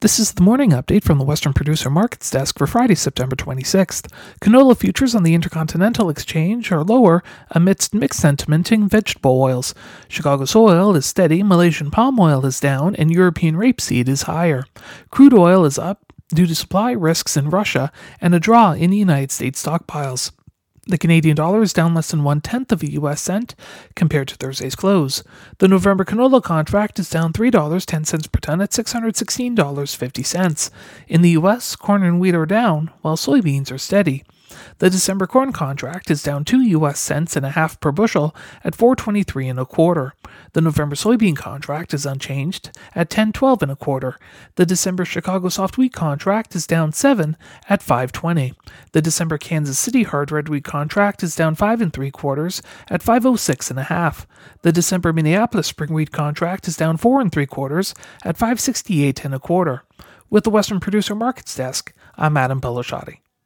This is the morning update from the Western Producer Markets Desk for Friday, September 26th. Canola futures on the Intercontinental Exchange are lower amidst mixed sentiment in vegetable oils. Chicago soy oil is steady, Malaysian palm oil is down, and European rapeseed is higher. Crude oil is up due to supply risks in Russia and a draw in the United States stockpiles. The Canadian dollar is down less than 1/10 of a U.S. cent compared to Thursday's close. The November canola contract is down $3.10 per ton at $616.50. In the U.S., corn and wheat are down, while soybeans are steady. The December corn contract is down 2 U.S. cents and a half per bushel at $4.23 1/4. The November soybean contract is unchanged at $10.12 1/4. The December Chicago soft wheat contract is down 7 at $5.20. The December Kansas City hard red wheat contract is down 5 3/4 at $5.06 1/2. The December Minneapolis spring wheat contract is down 4 3/4 at $5.68 1/4. With the Western Producer Markets Desk, I'm Adam Pelashati.